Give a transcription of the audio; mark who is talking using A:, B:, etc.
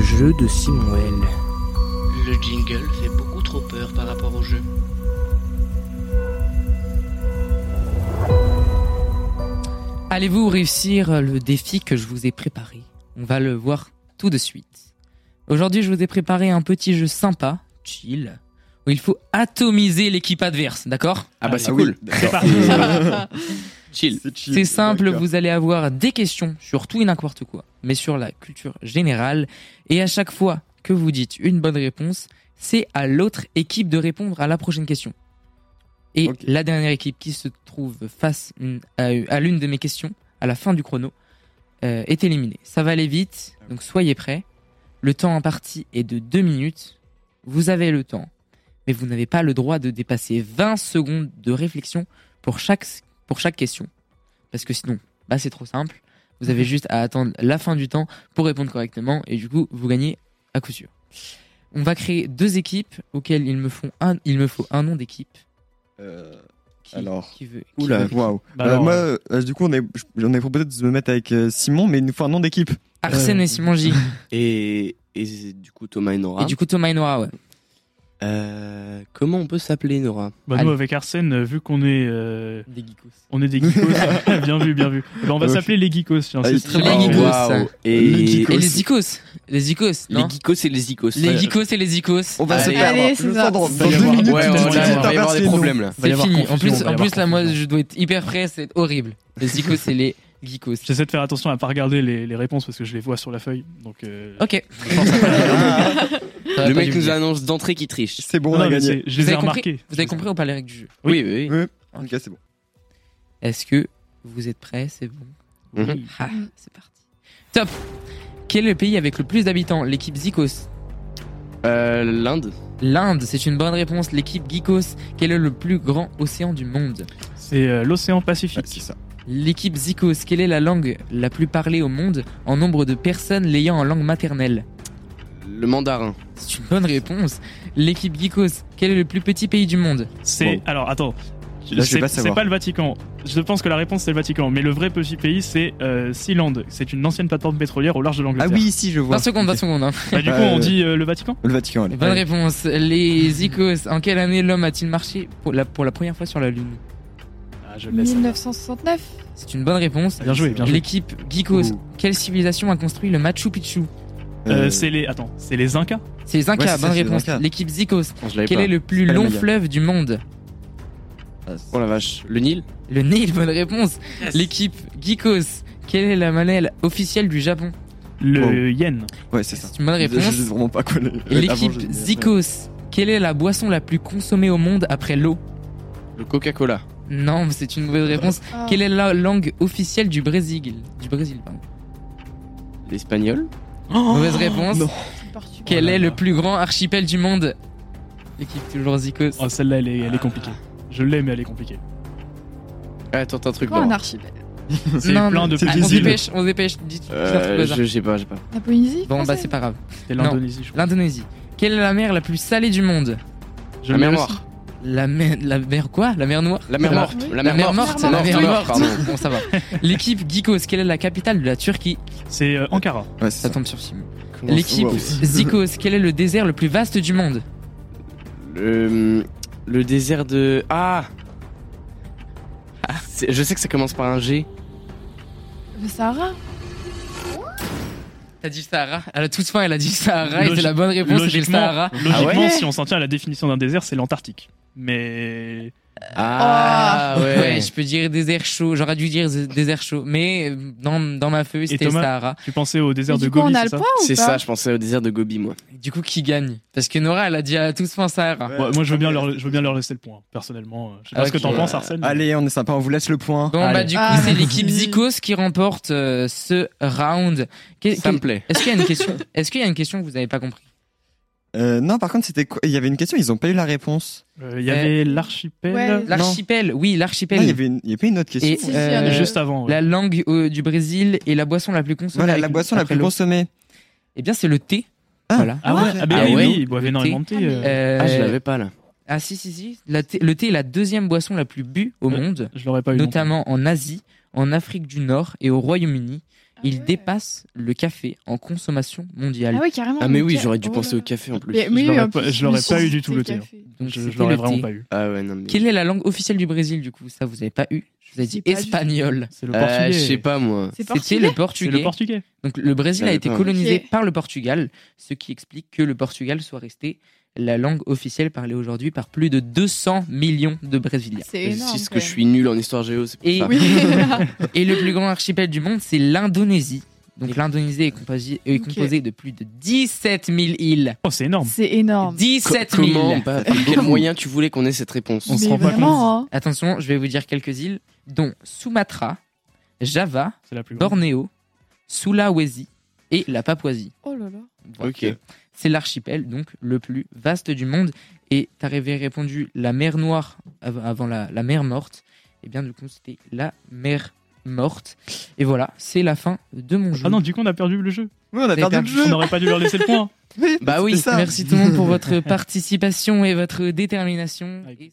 A: jeu de Simuel.
B: Le jingle fait beaucoup trop peur par rapport au jeu.
A: Allez-vous réussir le défi que je vous ai préparé? On va le voir tout de suite. Aujourd'hui, je vous ai préparé un petit jeu sympa, chill, où il faut atomiser l'équipe adverse, d'accord?
C: Ah bah c'est cool.
D: C'est parti.
C: Chill.
A: C'est simple, vous allez avoir des questions sur tout et n'importe quoi, mais sur la culture générale. Et à chaque fois que vous dites une bonne réponse, c'est à l'autre équipe de répondre à la prochaine question. Et la dernière équipe qui se trouve face à l'une de mes questions, à la fin du chrono, est éliminée. Ça va aller vite, donc soyez prêts. Le temps imparti est de 2 minutes. Vous avez le temps, mais vous n'avez pas le droit de dépasser 20 secondes de réflexion pour chaque question. Parce que sinon, c'est trop simple. Vous avez juste à attendre la fin du temps pour répondre correctement et du coup, vous gagnez à coup sûr. On va créer 2 équipes auxquelles il me faut un nom d'équipe.
E: Oula, waouh. Moi, du coup, j'en ai proposé de me mettre avec Simon, mais il nous faut un nom d'équipe.
A: Arsène et Simon J.
C: Et du coup, Thomas et Nora.
A: Et du coup, Thomas et Nora, ouais.
C: Comment on peut s'appeler, Nora?
D: Nous, avec Arsène, vu qu'on est
A: des geekos.
D: On est des geekos. Bien vu, bien vu. On va s'appeler les geekos.
A: Les geekos.
C: Wow.
A: Et les zikos. Les zikos.
C: Les geekos et les zikos.
A: Les geekos et les zikos.
E: On va se perdre.
F: Allez, c'est ça.
E: Dans 2 minutes,
C: Ouais, on va y avoir des problèmes là.
A: C'est fini. En plus, là, moi, je dois être hyper prêt. C'est horrible. Les zikos et les geekos.
D: J'essaie de faire attention à pas regarder les réponses parce que je les vois sur la feuille. Donc,
A: ok.
C: Le mec nous annonce d'entrée qu'il triche.
E: C'est bon, on a gagné.
D: Je les ai remarqués.
A: Vous avez compris ou pas les règles du jeu?
C: Oui.
E: Ok, c'est bon.
A: Est-ce que vous êtes prêts? C'est bon.
C: Mhm.
A: C'est parti. Top. Quel est le pays avec le plus d'habitants? L'équipe Zikos.
C: L'Inde.
A: L'Inde, c'est une bonne réponse. L'équipe Geekos. Quel est le plus grand océan du monde?
D: C'est l'océan Pacifique.
E: C'est ça.
A: L'équipe Zikos, quelle est la langue la plus parlée au monde en nombre de personnes l'ayant en langue maternelle?
C: Le mandarin.
A: C'est une bonne réponse. L'équipe Geekos, quel est le plus petit pays du monde?
D: Alors, attends.
E: Là, je vais pas
D: C'est
E: savoir.
D: pas le Vatican. Je pense que la réponse c'est le Vatican. Mais le vrai petit pays c'est Sealand. C'est une ancienne plateforme pétrolière au large de
E: Ah
D: l'Angleterre.
E: oui, si, je vois.
A: 20 secondes. Hein.
D: Du coup, on dit le Vatican.
E: Le Vatican, allez.
A: Bonne réponse. Les Zikos, en quelle année l'homme a-t-il marché pour la première fois sur la Lune?
D: Je le laisse.
F: 1969.
A: C'est une bonne réponse.
D: Bien joué.
A: L'équipe Geekos, quelle civilisation a construit le Machu Picchu?
D: C'est les Incas.
A: C'est les Incas,
E: Ouais, c'est
A: bonne
E: ça,
A: réponse.
E: c'est les Incas.
A: L'équipe Zikos,
C: Je l'avais
A: quel
C: pas.
A: est le plus
E: pas les
A: long
E: Mayas.
A: fleuve du monde?
C: Oh la vache. Le Nil.
A: Le Nil, bonne réponse. L'équipe Geekos, quelle est la monnaie officielle du Japon?
D: Le yen.
E: Ouais, c'est ça.
A: C'est une bonne
E: Je
A: réponse.
E: sais vraiment pas quoi.
A: Et l'équipe Zikos, quelle est la boisson la plus consommée au monde après l'eau?
C: Le Coca-Cola.
A: Non, c'est une mauvaise réponse.
F: Ah.
A: Quelle est la langue officielle du Brésil? Pardon.
C: L'espagnol.
A: Mauvaise réponse.
E: non.
A: Quel
D: Oh là
A: est
D: là.
A: le plus grand archipel du monde? L'équipe toujours Zikos.
D: Oh, celle-là, elle est compliquée. Je l'ai, mais elle est compliquée.
C: Attends, un truc.
F: Quoi, un
C: Laurent.
F: archipel?
D: C'est
A: Non,
D: plein de
A: on se
D: petites îles.
A: dépêche, on se dépêche. Dis un truc au hasard.
C: Je sais pas.
F: La Polynésie?
A: Bon,
F: française
A: c'est pas grave.
D: C'est l'Indonésie, je crois.
A: L'Indonésie. Quelle est la mer la plus salée du monde?
D: Je
C: La
D: l'ai
C: mer
D: aussi.
C: Noire.
A: La mer quoi? La mer Noire?
C: La mer
A: La-
C: morte.
F: oui.
C: La
A: La mer morte, c'est la mer morte.
C: Pardon.
A: Bon, ça va. L'équipe Geekos, quelle est la capitale de la Turquie?
D: C'est Ankara.
E: Ouais, c'est
A: Ça
E: ça.
A: tombe sur Simon.
C: Comment
A: L'équipe
C: ça-
A: Zikos, quel est le désert le plus vaste du monde?
C: Le désert de. Je sais que ça commence par un G.
F: Le Sahara?
A: T'as dit le Sahara? À la toute fin, elle a dit le Sahara et c'est la bonne réponse, c'était le Sahara.
D: Logiquement,
C: ouais
D: si on s'en tient à la définition d'un désert, c'est l'Antarctique. Mais
A: Ouais, je peux dire désert chaud. J'aurais dû dire désert chaud. Mais dans ma feuille, c'était le
D: Thomas
A: Sahara.
D: tu pensais au désert
F: Et
D: de
F: du coup,
D: Gobi,
F: on a
D: c'est
F: le
D: ça
F: point ou
C: C'est
F: pas?
C: ça, je pensais au désert de Gobi, moi.
A: Du coup, qui gagne? Parce que Nora, elle a dit à tous fin Sahara.
E: Ouais.
D: Moi, je veux bien leur laisser le point, personnellement. Je sais pas
A: Ah,
D: ce que
A: ok.
D: t'en penses, Arsène.
E: Allez, on est sympa, on vous laisse le point.
A: Bon,
D: Allez.
A: du coup,
F: Ah,
A: c'est l'équipe
F: vas-y.
A: Zikos qui remporte ce round.
C: Ça me plaît.
A: Est-ce qu'il y a une question? Est-ce qu'il y a une question que vous n'avez pas compris?
E: Non, par contre, c'était quoi? Il y avait une question, ils ont pas eu la réponse.
D: Il y avait l'archipel.
F: Ouais.
A: L'archipel, oui, l'archipel.
E: Non, il y avait une autre question.
A: Et
F: Si, il y en a.
D: Juste avant. ouais.
A: la langue du Brésil et la boisson la plus consommée.
E: Voilà,
A: avec-
E: la boisson la
A: après
E: plus
A: l'eau.
E: consommée.
A: Eh bien, c'est le thé.
E: Ah.
A: Voilà.
D: Ah ouais,
C: Ah
D: oui,
C: ouais.
D: ils boivent énormément de thé.
C: Je l'avais pas là.
A: Ah si. Le thé est la deuxième boisson la plus bue au monde,
D: Je l'aurais pas eu. non plus.
A: notamment en Asie, en Afrique du Nord et au Royaume-Uni. Il
F: ouais.
A: dépasse le café en consommation mondiale.
F: Ah oui, carrément.
C: Ah mais oui,
F: nickel.
C: j'aurais dû
F: Oh
C: penser
F: là
C: au
F: là.
C: café en plus.
F: Mais oui,
D: l'aurais
F: en
D: pas-
F: plus,
D: je l'aurais
F: me
D: pas
F: suis
D: eu du
F: dit
D: tout, le
F: c'était
D: thé.
F: café.
A: Donc,
D: Je
A: c'était
D: l'aurais
A: le
D: vraiment
A: thé.
D: pas eu.
C: Ah ouais, non mais...
A: Quelle est la langue officielle du Brésil du coup? Ça, vous avez pas eu. Je vous ai dit
F: sais pas du
A: espagnol.
D: C'est le portugais.
C: Je sais pas moi.
F: C'est
A: C'était
F: portugais.
A: le
D: C'est
A: portugais.
D: le portugais.
A: Donc le Brésil a été
C: D'accord.
A: colonisé
F: Ok.
A: par le Portugal, ce qui explique que le Portugal soit resté la langue officielle parlée aujourd'hui par plus de 200 millions de Brésiliens.
F: C'est énorme.
C: Si ce
F: quand
C: que je
F: même.
C: suis nul en histoire géo, c'est pour
A: Et,
C: ça.
F: Oui.
A: et le plus grand archipel du monde, c'est l'Indonésie. Donc l'Indonésie est
F: Ok.
A: composée de plus de 17 000 îles.
D: Oh, c'est énorme.
F: C'est énorme.
A: 17 000
C: Comment par quel moyen tu voulais qu'on ait cette réponse?
D: On se
F: Mais
D: rend pas
F: vraiment, hein.
A: Attention, je vais vous dire quelques îles, dont Sumatra, Java,
D: C'est la plus grande.
A: Bornéo, Sulawesi et la Papouasie.
F: Oh là là.
A: Voilà.
C: Ok.
A: C'est l'archipel donc le plus vaste du monde. Et t'avais répondu la mer Noire avant la mer Morte. Et bien du coup c'était la mer Morte. Et voilà, c'est la fin de mon jeu.
D: Ah non, du coup, on a perdu le jeu.
E: Ouais, on a
A: avez
E: perdu le
A: perdu.
E: jeu.
D: On n'aurait pas dû leur laisser le point.
E: Oui,
C: Bah oui,
E: c'était ça.
A: Merci tout le monde pour votre participation et votre détermination.
D: Avec
A: Et